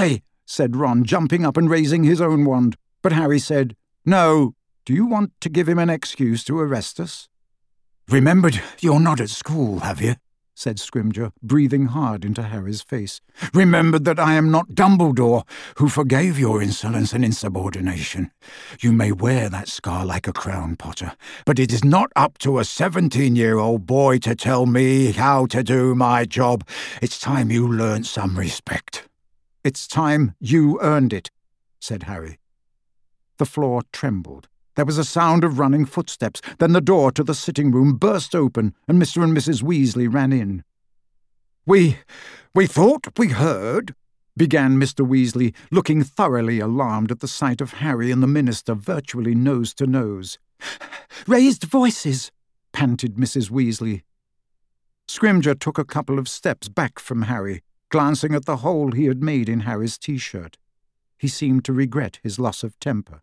"Why?" said Ron, jumping up and raising his own wand. But Harry said, "No. Do you want to give him an excuse to arrest us?" "Remembered you're not at school, have you?" said Scrimgeour, breathing hard into Harry's face. "Remembered that I am not Dumbledore, who forgave your insolence and insubordination. You may wear that scar like a crown, Potter, but it is not up to a 17-year-old boy to tell me how to do my job. It's time you learnt some respect." "It's time you earned it," said Harry. The floor trembled. There was a sound of running footsteps. Then the door to the sitting room burst open, and Mr. and Mrs. Weasley ran in. We thought we heard," began Mr. Weasley, looking thoroughly alarmed at the sight of Harry and the minister virtually nose to nose. "Raised voices," panted Mrs. Weasley. Scrimgeour took a couple of steps back from Harry, glancing at the hole he had made in Harry's T-shirt. He seemed to regret his loss of temper.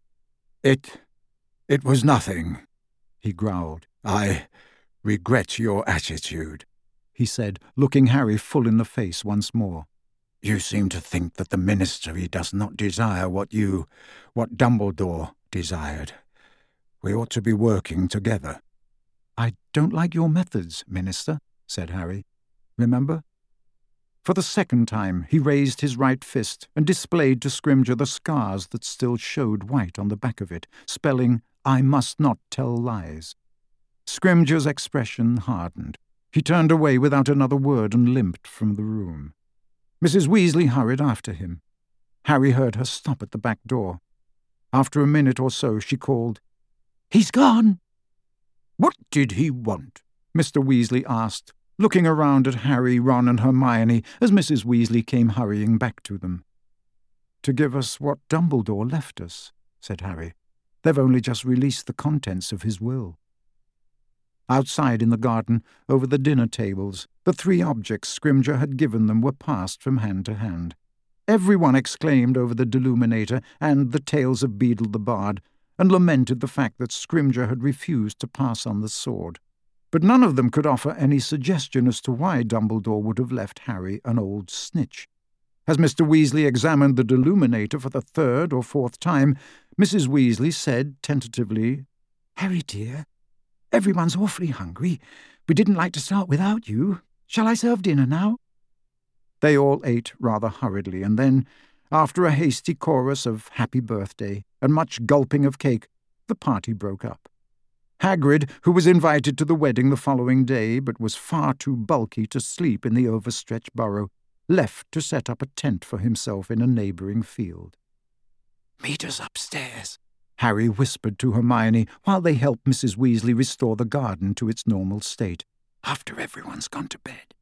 It was nothing," he growled. "I regret your attitude," he said, looking Harry full in the face once more. "You seem to think that the Ministry does not desire what Dumbledore desired. We ought to be working together." "I don't like your methods, Minister," said Harry. "Remember?" For the second time he raised his right fist and displayed to Scrimgeour the scars that still showed white on the back of it, spelling, "I must not tell lies." Scrimgeour's expression hardened. He turned away without another word and limped from the room. Mrs. Weasley hurried after him. Harry heard her stop at the back door. After a minute or so she called, "He's gone!" "What did he want?" Mr. Weasley asked, looking around at Harry, Ron and Hermione as Mrs. Weasley came hurrying back to them. "To give us what Dumbledore left us," said Harry. "They've only just released the contents of his will." Outside in the garden, over the dinner tables, the 3 objects Scrimgeour had given them were passed from hand to hand. Everyone exclaimed over the Deluminator and the Tales of Beedle the Bard, and lamented the fact that Scrimgeour had refused to pass on the sword. But none of them could offer any suggestion as to why Dumbledore would have left Harry an old snitch. As Mr. Weasley examined the Deluminator for the 3rd or 4th time, Mrs. Weasley said tentatively, "Harry, dear, everyone's awfully hungry. We didn't like to start without you. Shall I serve dinner now?" They all ate rather hurriedly, and then, after a hasty chorus of happy birthday and much gulping of cake, the party broke up. Hagrid, who was invited to the wedding the following day but was far too bulky to sleep in the overstretched burrow, left to set up a tent for himself in a neighbouring field. "Meet us upstairs," Harry whispered to Hermione while they helped Mrs. Weasley restore the garden to its normal state, "after everyone's gone to bed."